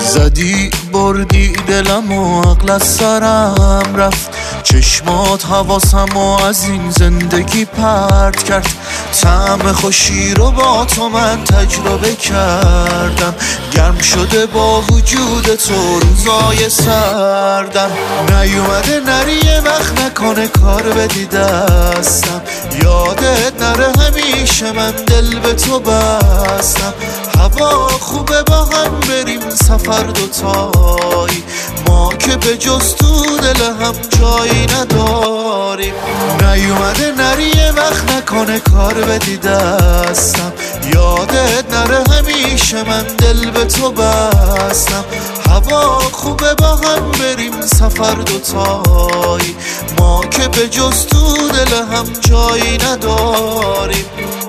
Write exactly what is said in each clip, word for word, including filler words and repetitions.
زدی بردی دلم و عقل از سرم رفت، چشمات حواسم و از این زندگی پرت کرد. طعم خوشی رو با تو من تجربه کردم، گرم شده با وجود تو روزای سردم. نیومده نری یه وقت نکنه کار بدی دستم، یادت نره همیشه من دل به تو بستم. هوا خوبه با هم بریم سفر دوتایی، ما که به جز تو دل هم جایی نداریم. نیومده نری یه وقت نکنه کار بدی دستم، یادت نره همیشه من دل به تو بستم. هوا خوبه با هم بریم سفر دوتایی، ما که به جز تو دل هم جایی نداریم.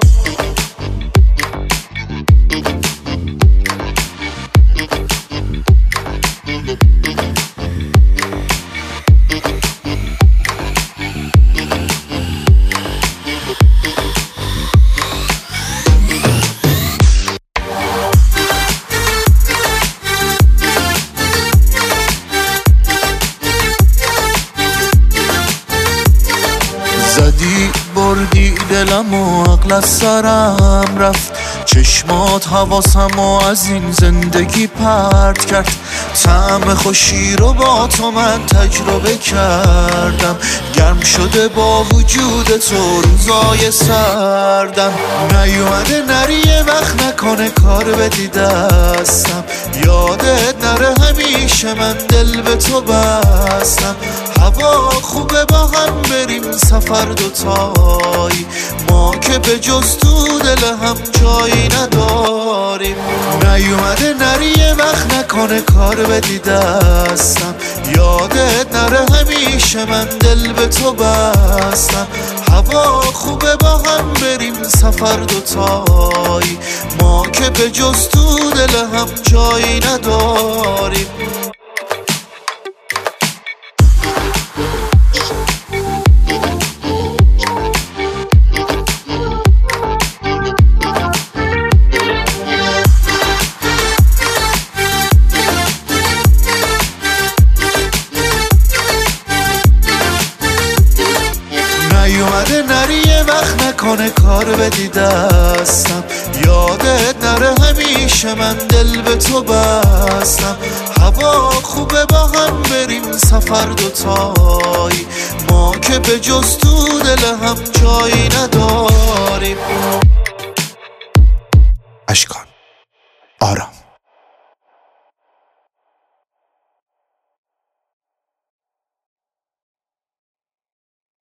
زدی بردی دلم و عقل از سرم رفت، چشمات حواسم و از این زندگی پرت کرد. طعم خوشی رو با تو من تجربه کردم، گرم شده با وجود تو روزای سردم. نیومده نری یه وقت نکنه کار بدی دستم، یادت نره همیشه من دل به تو بستم. هوا خوبه با هم بریم سفر دوتایی، ما که به جز تو دل هم جایی نداریم. نیومده نری یه وقت نکنه کار بدی دستم، یادت نره همیشه من دل به تو بستم. هوا خوبه با هم بریم سفر دوتایی، ما که به جز تو دل هم جایی نداریم. نیومده نری یه وقت نکنه کار بدی دستم، یادت نره همیشه من دل به تو بستم. هوا خوبه با هم بریم سفر دوتایی، ما که به جز تو دل هم جایی نداریم. اشکان آرام.